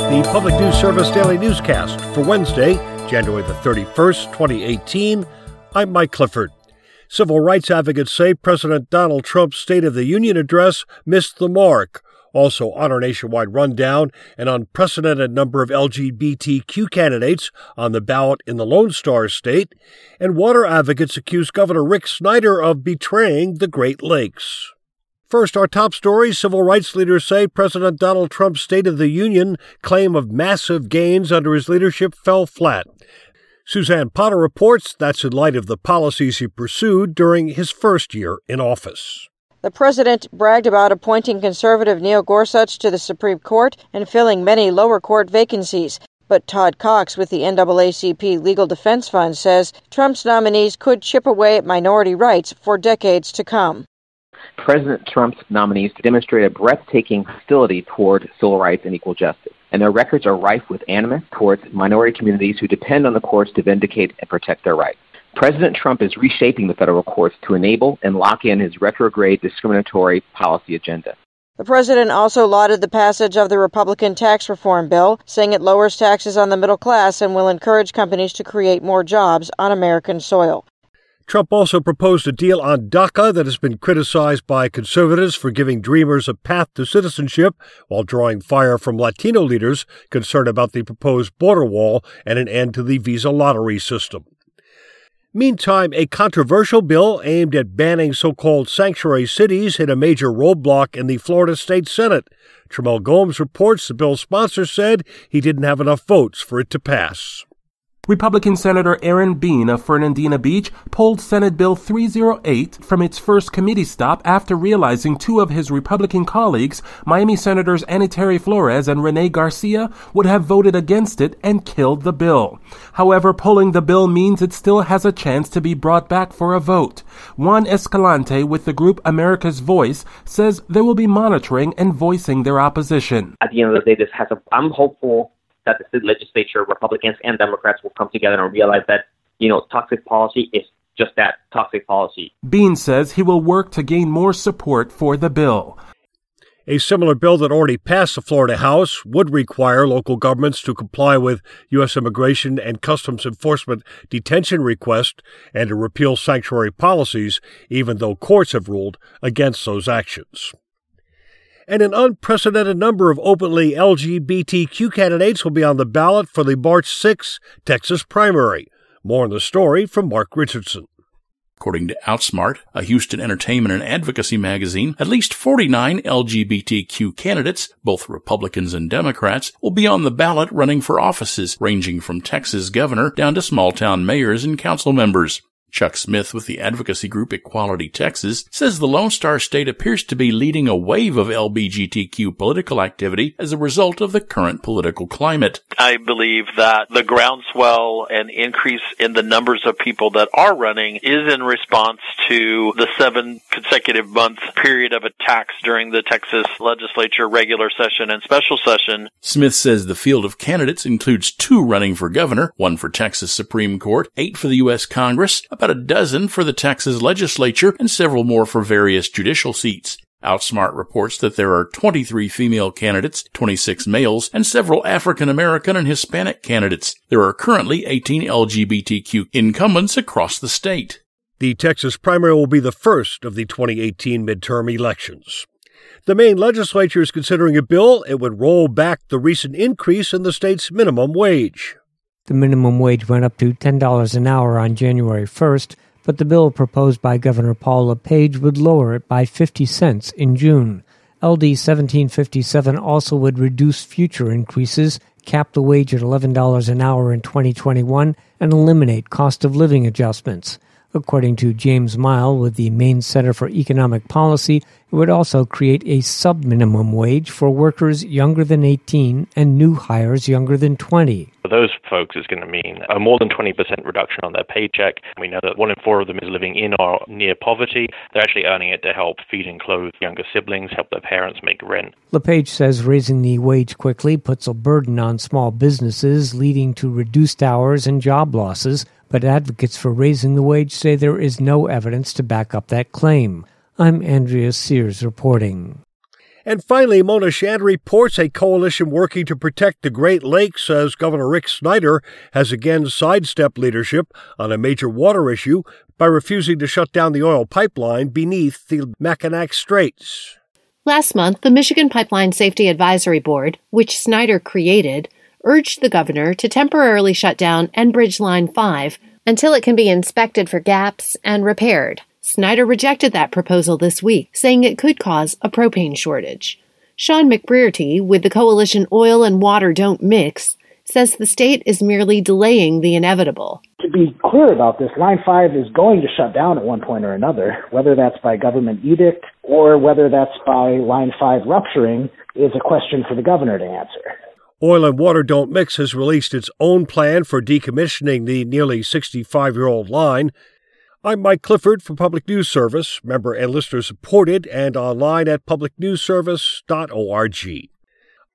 the Public News Service Daily Newscast for Wednesday, January the 31st, 2018. I'm Mike Clifford. Civil rights advocates say President Donald Trump's State of the Union address missed the mark. Also on our nationwide rundown, an unprecedented number of LGBTQ candidates on the ballot in the Lone Star State, and water advocates accuse Governor Rick Snyder of betraying the Great Lakes. First, our top story, civil rights leaders say President Donald Trump's State of the Union claim of massive gains under his leadership fell flat. Suzanne Potter reports that's in light of the policies he pursued during his first year in office. The president bragged about appointing conservative Neil Gorsuch to the Supreme Court and filling many lower court vacancies. But Todd Cox with the NAACP Legal Defense Fund says Trump's nominees could chip away at minority rights for decades to come. President Trump's nominees demonstrate a breathtaking hostility toward civil rights and equal justice, and their records are rife with animus towards minority communities who depend on the courts to vindicate and protect their rights. President Trump is reshaping the federal courts to enable and lock in his retrograde discriminatory policy agenda. The president also lauded the passage of the Republican tax reform bill, saying it lowers taxes on the middle class and will encourage companies to create more jobs on American soil. Trump also proposed a deal on DACA that has been criticized by conservatives for giving dreamers a path to citizenship, while drawing fire from Latino leaders concerned about the proposed border wall and an end to the visa lottery system. Meantime, a controversial bill aimed at banning so-called sanctuary cities hit a major roadblock in the Florida State Senate. Tramel Gomes reports the bill's sponsor said he didn't have enough votes for it to pass. Republican Senator Aaron Bean of Fernandina Beach pulled Senate Bill 308 from its first committee stop after realizing two of his Republican colleagues, Miami Senators Annie Terry Flores and Rene Garcia, would have voted against it and killed the bill. However, pulling the bill means it still has a chance to be brought back for a vote. Juan Escalante with the group America's Voice says they will be monitoring and voicing their opposition. At the end of the day, I'm hopeful that the state legislature, Republicans and Democrats, will come together and realize that, toxic policy is just that, toxic policy. Bean says he will work to gain more support for the bill. A similar bill that already passed the Florida House would require local governments to comply with U.S. Immigration and Customs Enforcement detention requests and to repeal sanctuary policies, even though courts have ruled against those actions. And an unprecedented number of openly LGBTQ candidates will be on the ballot for the March 6 Texas primary. More on the story from Mark Richardson. According to Outsmart, a Houston entertainment and advocacy magazine, at least 49 LGBTQ candidates, both Republicans and Democrats, will be on the ballot running for offices ranging from Texas governor down to small-town mayors and council members. Chuck Smith with the advocacy group Equality Texas says the Lone Star State appears to be leading a wave of LGBTQ political activity as a result of the current political climate. I believe that the groundswell and increase in the numbers of people that are running is in response to the 7 consecutive month period of attacks during the Texas legislature regular session and special session. Smith says the field of candidates includes 2 running for governor, 1 for Texas Supreme Court, 8 for the U.S. Congress, about a dozen for the Texas legislature, and several more for various judicial seats. Outsmart reports that there are 23 female candidates, 26 males, and several African American and Hispanic candidates. There are currently 18 LGBTQ incumbents across the state. The Texas primary will be the first of the 2018 midterm elections. The Maine legislature is considering a bill. It would roll back the recent increase in the state's minimum wage. The minimum wage went up to $10 an hour on January 1st, but the bill proposed by Governor Paul LePage would lower it by 50 cents in June. LD 1757 also would reduce future increases, cap the wage at $11 an hour in 2021, and eliminate cost of living adjustments. According to James Mile with the Maine Center for Economic Policy, it would also create a sub-minimum wage for workers younger than 18 and new hires younger than 20. For those folks, it's going to mean a more than 20% reduction on their paycheck. We know that 1 in 4 of them is living in or near poverty. They're actually earning it to help feed and clothe younger siblings, help their parents make rent. LePage says raising the wage quickly puts a burden on small businesses, leading to reduced hours and job losses. But advocates for raising the wage say there is no evidence to back up that claim. I'm Andrea Sears reporting. And finally, Mona Shand reports a coalition working to protect the Great Lakes says Governor Rick Snyder has again sidestepped leadership on a major water issue by refusing to shut down the oil pipeline beneath the Mackinac Straits. Last month, the Michigan Pipeline Safety Advisory Board, which Snyder created, urged the governor to temporarily shut down Enbridge Line 5 until it can be inspected for gaps and repaired. Snyder rejected that proposal this week, saying it could cause a propane shortage. Sean McBrearty, with the coalition Oil and Water Don't Mix, says the state is merely delaying the inevitable. To be clear about this, Line 5 is going to shut down at one point or another. Whether that's by government edict or whether that's by Line 5 rupturing is a question for the governor to answer. Oil and Water Don't Mix has released its own plan for decommissioning the nearly 65-year-old line. I'm Mike Clifford for Public News Service, member and listener supported and online at publicnewsservice.org.